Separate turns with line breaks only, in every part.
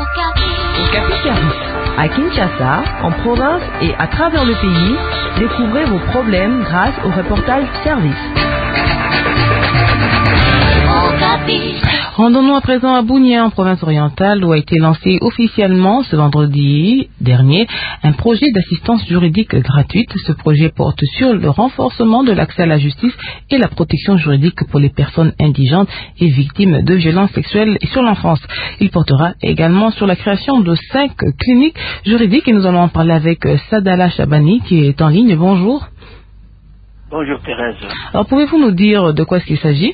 Okapi Service. À Kinshasa, en province et à travers le pays, découvrez vos problèmes grâce au reportage service. Rendons-nous à présent à Bunia, en province orientale, où a été lancé officiellement ce vendredi dernier un projet d'assistance juridique gratuite. Ce projet porte sur le renforcement de l'accès à la justice et la protection juridique pour les personnes indigentes et victimes de violences sexuelles et sur l'enfance. Il portera également sur la création de 5 cliniques juridiques et nous allons en parler avec Sadala Chabani qui est en ligne. Bonjour.
Bonjour Thérèse.
Alors pouvez-vous nous dire de quoi est-ce qu'il s'agit?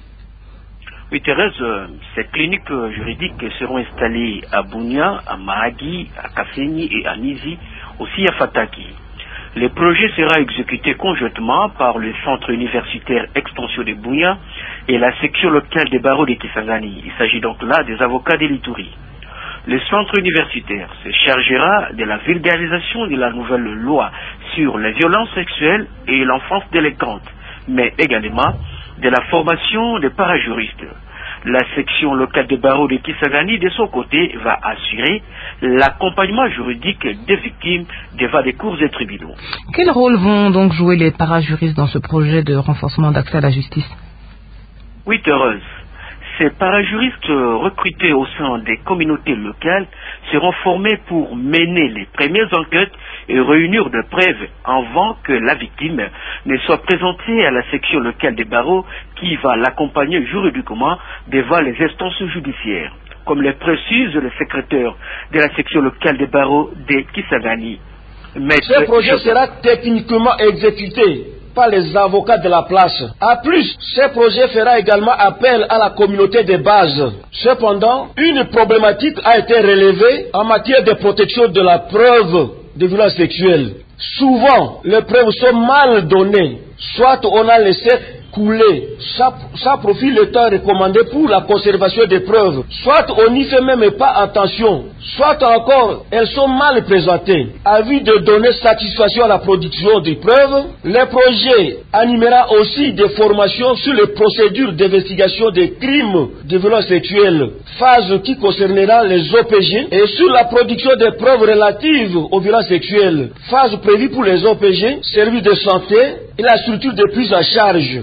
Oui Thérèse, ces cliniques juridiques seront installées à Bunia, à Mahagi, à Kasseni et à Nizi, aussi à Fataki. Le projet sera exécuté conjointement par le centre universitaire extension de Bunia et la section locale des barreaux de Kisangani. Il s'agit donc là des avocats de l'Ituri. Le centre universitaire se chargera de la vulgarisation de la nouvelle loi sur les violences sexuelles et l'enfance délinquante, mais également de la formation des parajuristes. La section locale des barreaux de Kisangani, de son côté, va assurer l'accompagnement juridique des victimes devant des cours et tribunaux.
Quel rôle vont donc jouer les parajuristes dans ce projet de renforcement d'accès à la justice?
Oui, Thérèse. Ces parajuristes recrutés au sein des communautés locales seront formés pour mener les premières enquêtes et réunir des preuves avant que la victime ne soit présentée à la section locale des barreaux qui va l'accompagner juridiquement devant les instances judiciaires, comme le précise le secrétaire de la section locale des barreaux de Kisangani.
Ce projet sera techniquement exécuté par les avocats de la place. A plus, ce projet fera également appel à la communauté de base. Cependant, une problématique a été relevée en matière de protection de la preuve de violence sexuelle. Souvent, les preuves sont mal données. Soit on a laissé couler, ça profite le temps recommandé pour la conservation des preuves. Soit on n'y fait même pas attention. Soit encore, elles sont mal présentées. Avis de donner satisfaction à la production des preuves, le projet animera aussi des formations sur les procédures d'investigation des crimes de violence sexuelle, phase qui concernera les OPG, et sur la production des preuves relatives aux violences sexuelles, phase prévue pour les OPG, services de santé et la structure de prise en charge.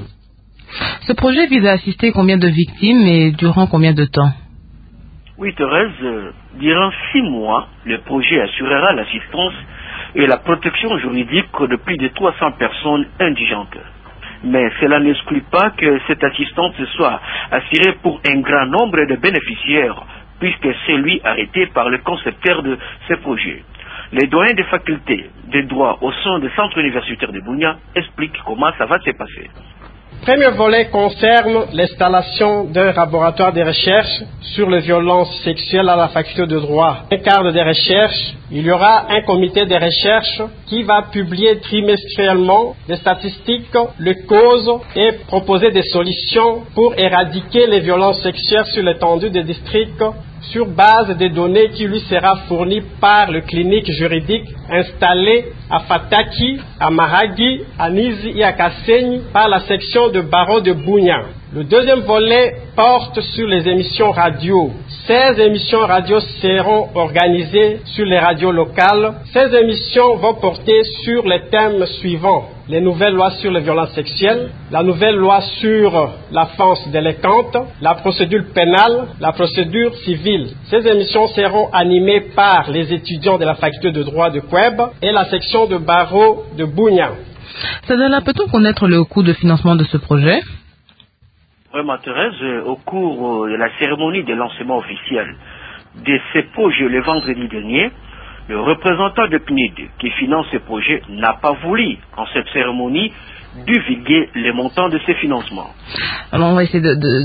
Ce projet vise à assister combien de victimes et durant combien de temps?
Oui Thérèse, durant 6 mois, le projet assurera l'assistance et la protection juridique de plus de 300 personnes indigentes. Mais cela n'exclut pas que cette assistance soit assurée pour un grand nombre de bénéficiaires, puisque c'est lui arrêté par le concepteur de ce projet. Les doyens des facultés de droit au sein du centre universitaire de Bunia expliquent comment ça va se passer.
Premier volet concerne l'installation d'un laboratoire de recherche sur les violences sexuelles à la faculté de droit. Un cadre de recherche, il y aura un comité de recherche qui va publier trimestriellement des statistiques, les causes et proposer des solutions pour éradiquer les violences sexuelles sur l'étendue des districts sur base des données qui lui sera fournies par le clinique juridique installé à Fataki, à Mahagi, à Nizi et à Kasseni par la section de barreau de Bunia. Le deuxième volet porte sur les émissions radio. 16 émissions radio seront organisées sur les radios locales. Ces émissions vont porter sur les thèmes suivants: les nouvelles lois sur les violences sexuelles, la nouvelle loi sur l'enfance délinquante, la procédure pénale, la procédure civile. Ces émissions seront animées par les étudiants de la faculté de droit de Kweb et la section de barreau de Bunia.
Sadala, peut-on connaître le coût de financement de ce projet?
Vraiment Thérèse, au cours de la cérémonie de lancement officiel de ce projet le vendredi dernier, le représentant de PNID qui finance ce projet n'a pas voulu, en cette cérémonie, divulguer les montants de ces financements.
Alors on va essayer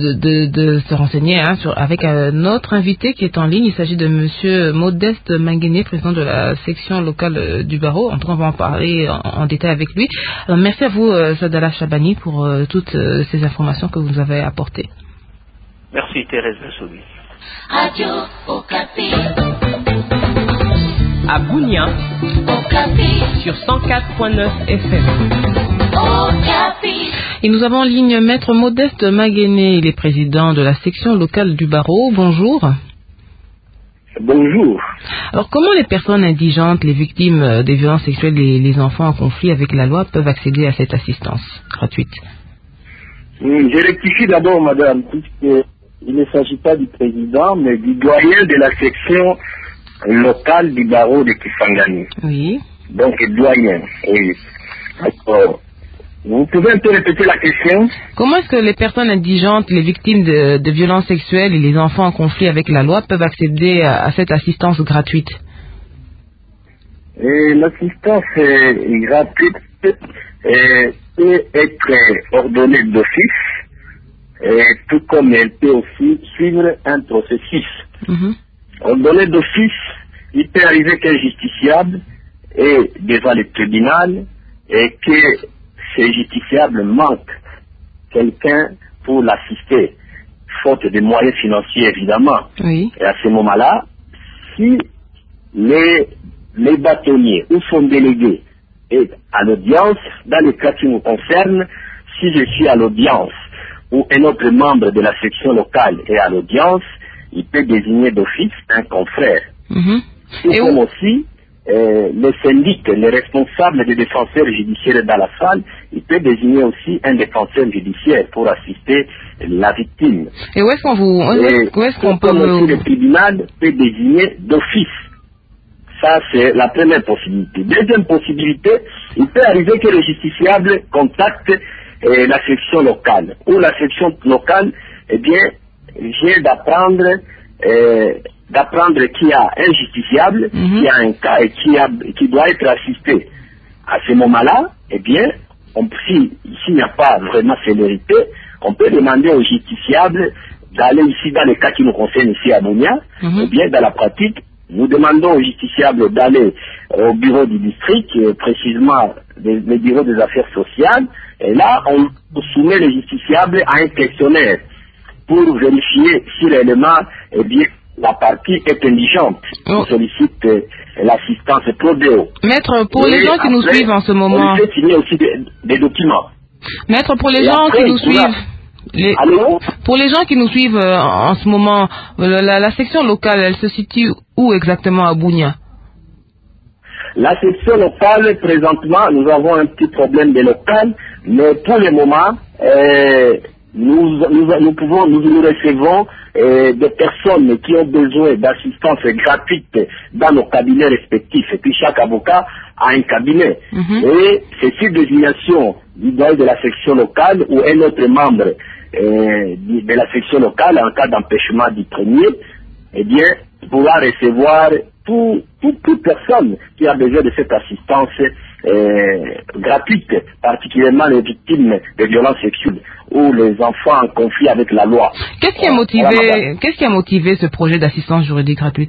de se renseigner avec notre invité qui est en ligne. Il s'agit de monsieur Modeste Manguené, président de la section locale du barreau. En tout cas, on va en parler en détail avec lui. Alors, merci à vous, Sadala Chabani, pour toutes ces informations que vous nous avez apportées.
Merci Thérèse Bessobi.
Radio Okapi.
À Bunia,
Okapi.
sur 104.9 FM.
Okapi.
Et nous avons en ligne Maître Modeste Manguené, il est président de la section locale du barreau. Bonjour.
Bonjour.
Alors, comment les personnes indigentes, les victimes des violences sexuelles et les enfants en conflit avec la loi peuvent accéder à cette assistance gratuite?
Je rectifie d'abord, madame, puisqu'il ne s'agit pas du président, mais du doyen de la section locale du barreau de Kisangani.
Oui.
Donc, doyen, oui. Alors, vous pouvez un peu répéter la question?
Comment est-ce que les personnes indigentes, les victimes de violences sexuelles et les enfants en conflit avec la loi peuvent accéder à cette assistance gratuite?
L'assistance gratuite peut être ordonnée d'office, tout comme elle peut aussi suivre un processus. Ordonnée d'office, il peut arriver qu'un justiciable est devant le tribunal et que ce justiciable manque quelqu'un pour l'assister, faute de moyens financiers évidemment.
Oui.
Et à ce moment-là, si les bâtonniers ou son délégué est à l'audience, dans le cas qui nous concerne, si je suis à l'audience ou un autre membre de la section locale est à l'audience, il peut désigner d'office un confrère. Tout comme aussi le syndic, le responsable des défenseurs judiciaires dans la salle, il peut désigner aussi un défenseur judiciaire pour assister la victime.
Et où est-ce qu'on peut...
aussi le tribunal peut désigner d'office. Ça, c'est la première possibilité. Deuxième possibilité, il peut arriver que le justiciable contacte la section locale. Ou la section locale, eh bien, j'ai d'apprendre qu'il y a un justiciable, qu'il y a un cas et qui doit être assisté. À ce moment-là, eh bien, s'il n'y a pas vraiment célérité, on peut demander au justiciable d'aller ici dans les cas qui nous concernent ici à Bunia. Eh bien, dans la pratique, nous demandons au justiciable d'aller au bureau du district, précisément le bureau des affaires sociales, et là, on soumet le justiciable à un questionnaire pour vérifier si réellement, eh bien, la partie est indigente. On sollicite l'assistance prodéo.
Maître, pour les gens qui nous suivent en ce moment...
On fait signer aussi des documents.
Maître, pour les gens qui nous suivent... Pour les gens qui nous suivent en ce moment, la section locale, elle se situe où exactement à Bunia?
La section locale, présentement, nous avons un petit problème de local, mais pour le moment, nous recevons des personnes qui ont besoin d'assistance gratuite dans nos cabinets respectifs. Et puis chaque avocat a un cabinet. Et c'est sur désignation du doyen de la section locale ou un autre membre de la section locale en cas d'empêchement du premier, eh bien, pourra recevoir toute personne qui a besoin de cette assistance gratuite, particulièrement les victimes de violences sexuelles ou les enfants en conflit avec la loi.
Qu'est-ce qui a motivé ce projet d'assistance juridique gratuite?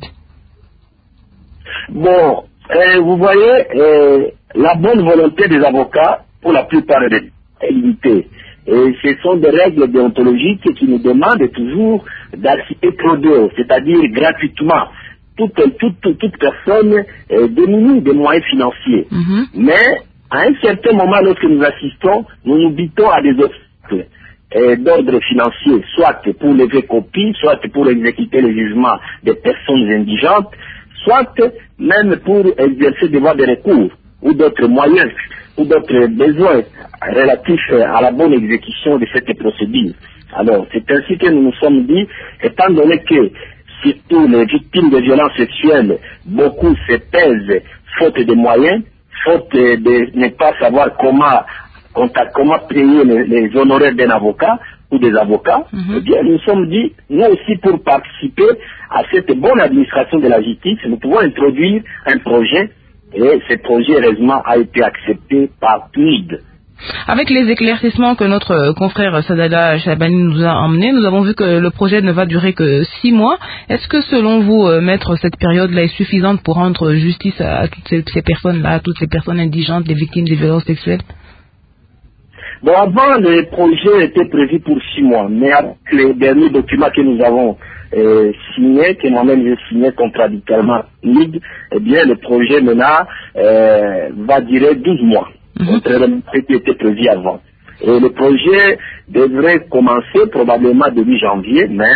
Bon, vous voyez, la bonne volonté des avocats, pour la plupart est limitée. Et ce sont des règles déontologiques qui nous demandent toujours d'assister prodéo, c'est-à-dire gratuitement. Toute personne démunie des moyens financiers. Mais à un certain moment, lorsque nous assistons, nous nous butons à des obstacles d'ordre financier, soit pour lever copie, soit pour exécuter le jugement des personnes indigentes, soit même pour exercer des voies de recours ou d'autres moyens ou d'autres besoins relatifs à la bonne exécution de cette procédure. Alors, c'est ainsi que nous nous sommes dit, étant donné que surtout les victimes de violences sexuelles, beaucoup se pèsent faute de moyens, faute de ne pas savoir comment payer les honoraires d'un avocat ou des avocats. Eh bien, nous nous sommes dit, nous aussi pour participer à cette bonne administration de la justice, nous pouvons introduire un projet, et ce projet, heureusement, a été accepté par PNUD.
Avec les éclaircissements que notre confrère Sadala Chabani nous a emmenés, nous avons vu que le projet ne va durer que 6 mois. Est-ce que selon vous, maître, cette période-là est suffisante pour rendre justice à toutes ces personnes-là, à toutes ces personnes indigentes, les victimes des violences sexuelles?
Bon, avant, le projet était prévu pour 6 mois, mais avec les derniers documents que nous avons signés, que moi-même j'ai signé contradictoirement, eh bien, le projet maintenant va durer 12 mois. Contrairement à ce qui était prévu avant. Et le projet devrait commencer probablement début janvier, mais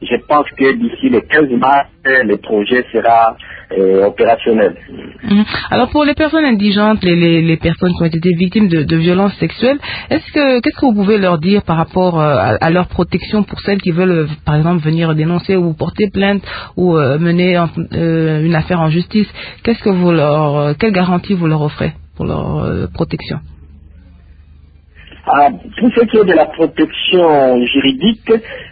je pense que d'ici le 15 mars, le projet sera opérationnel.
Alors pour les personnes indigentes, les personnes qui ont été victimes de violences sexuelles, qu'est-ce que vous pouvez leur dire par rapport à leur protection pour celles qui veulent, par exemple, venir dénoncer ou porter plainte ou mener une affaire en justice? Quelle garantie vous leur offrez pour leur protection?
Pour ce qui est de la protection juridique,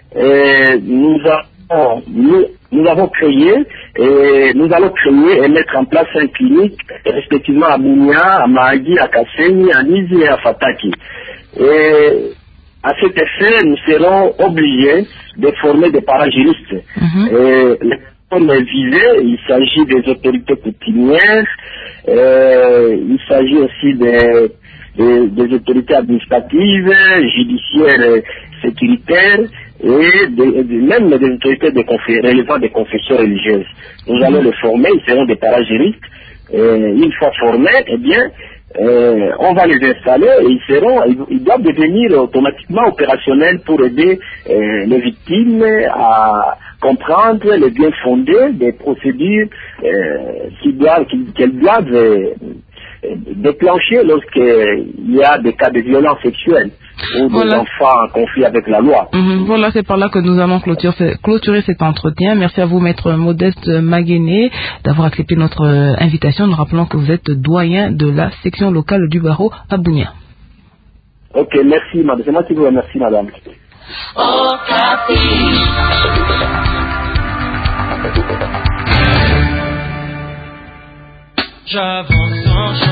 nous avons créé et nous allons créer et mettre en place une clinique respectivement à Bunia, à Mahagi, à Kasenyi, à Nizi et à Fataki. Et à cet effet, nous serons obligés de former des parajuristes. Les personnes visées, il s'agit des autorités coutumières, il s'agit aussi des autorités administratives, judiciaires, sécuritaires et même des autorités relevant des confessions religieuses. Nous allons les former, ils seront des parajuristes. Une fois formés, eh bien, on va les installer et ils doivent devenir automatiquement opérationnels pour aider les victimes à comprendre les bien fondés des procédures qu'elles doivent déclencher lorsqu'il y a des cas de violence sexuelle ou des enfants en conflit avec la loi.
Voilà, c'est par là que nous allons clôturer cet entretien. Merci à vous, Maître Modeste Maguéné, d'avoir accepté notre invitation. Nous rappelons que vous êtes doyen de la section locale du barreau à Bunia.
Ok, merci, madame. C'est moi qui vous remercie, madame.
J'avance en